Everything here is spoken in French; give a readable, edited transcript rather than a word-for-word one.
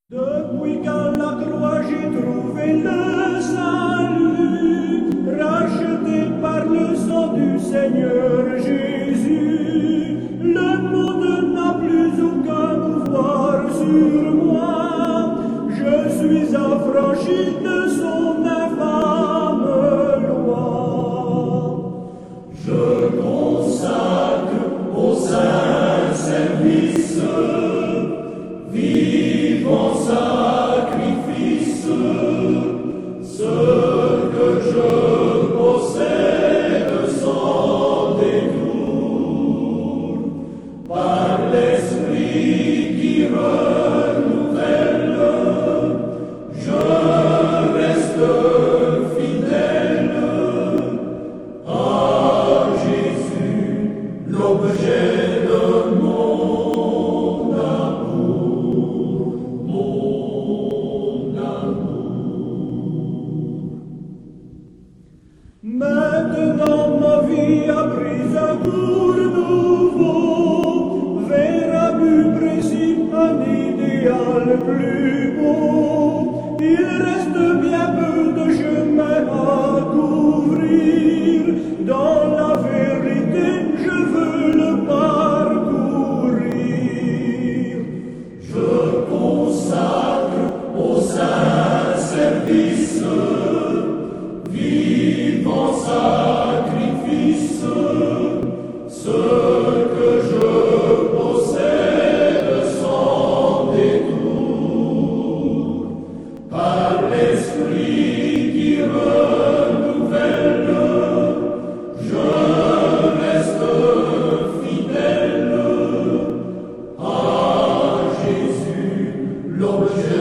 Depuis qu'à la croix j'ai trouvé le salut, racheté par le sang du Seigneur Jésus, le monde n'a plus aucun pouvoir sur moi, je suis affranchi de son infâme loi. Je consacre au saint service, vivant sacrifice, ce que je possède sans détour, par l'esprit qui renouvelle, je reste fidèle à Jésus, l'objet de mon amour, mon amour. Maintenant ma vie a pris un cours nouveau, vers un but précis, un idéal plus beau. Il reste bien peu de chemin à couvrir, dans la vérité je veux le parcourir. Je consacre au saint service, vivant sacrifice, ce que je possède sans détour, par l'esprit qui renouvelle, je reste fidèle à Jésus, l'objet